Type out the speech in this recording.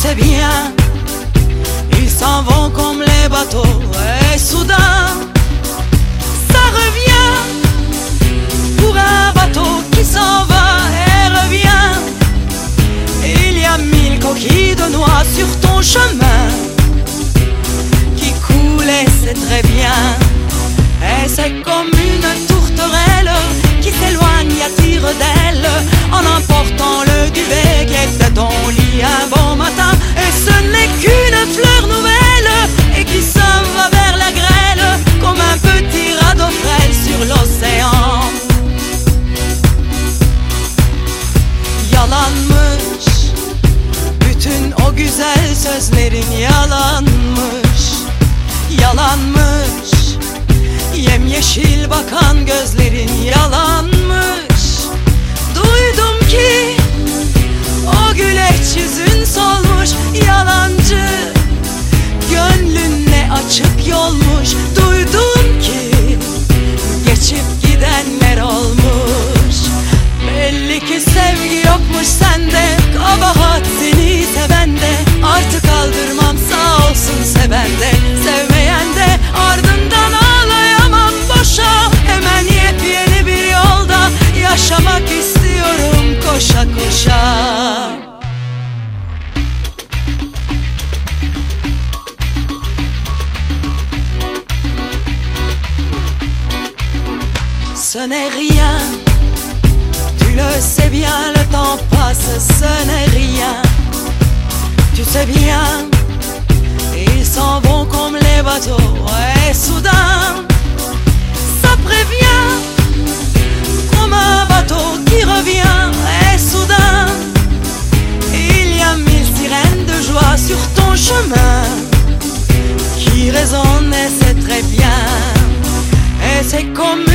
sais bien, ils s'en vont comme les bateaux. Et soudain, ça revient pour un bateau qui s'en va et revient. Il y a 1000 coquilles de noix sur ton chemin qui coulent et c'est très bien. Et c'est comme une tourterelle qui s'éloigne à tire d'aile en emportant le duvet qui était ton lit un bon matin. Et ce n'est qu'une fleur nouvelle et qui s'en va vers la grêle comme un petit radeau frêle sur l'océan. Yalanmış bütün o güzel sözlerin, yalanmış, yalanmış. Yemyeşil bakan gözlerin, yalanmış. Duydum ki o güleç yüzün solmuş, yalancı. Gönlün ne açık yolmuş. Duydum ki geçip gidenler olmuş. Belli ki sevgi yokmuş sende, kabahat seni sevende. Artık aldırmam sağ olsun sevende, sevmeyen de ardından ağlayamam boşa. Hemen yepyeni bir yolda yaşamak istiyorum koşa koşa. Ce n'est rien, tu le sais bien, le temps passe, ce n'est rien. Tu sais bien, ils s'en vont comme les bateaux. Et soudain, ça prévient comme un bateau qui revient. Et soudain, il y a 1000 sirènes de joie sur ton chemin qui résonnent et c'est très bien. Et c'est comme